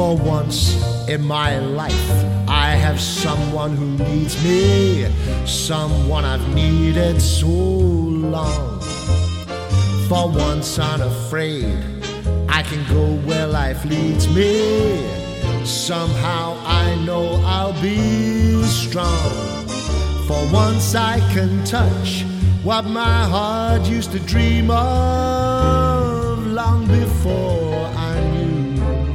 For once in my life, I have someone who needs me, someone I've needed so long. For once unafraid, I can go where life leads me. Somehow I know I'll be strong. For once I can touch what my heart used to dream of long before I knew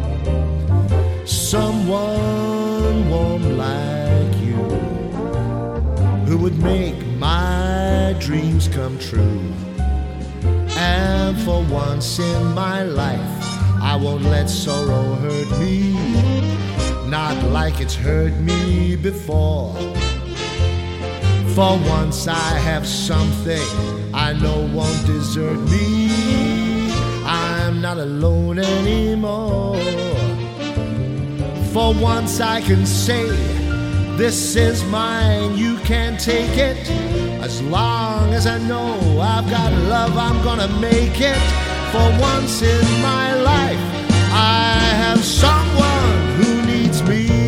someone warm like you, who would make my dreams come true. And for once in my life, I won't let sorrow hurt me, not like it's hurt me before. For once I have something I know won't desert me. I'm not alone anymore. For once I can say, this is mine, you can't take it. As long as I know I've got love, I'm gonna make it. For once in my life, I have someone who needs me.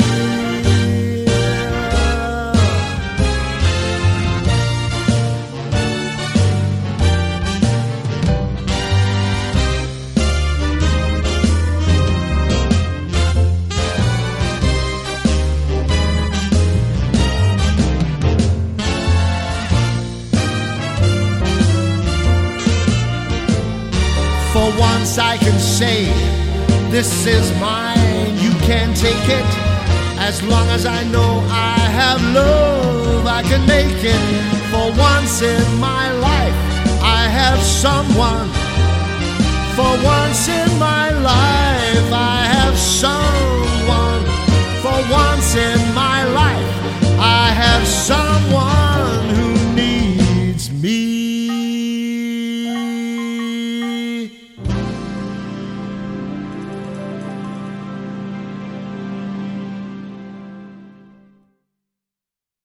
For once I can say, this is mine, you can't take it. As long as I know I have love, I can make it. For once in my life, I have someone. For once in my life, I have someone. For once in my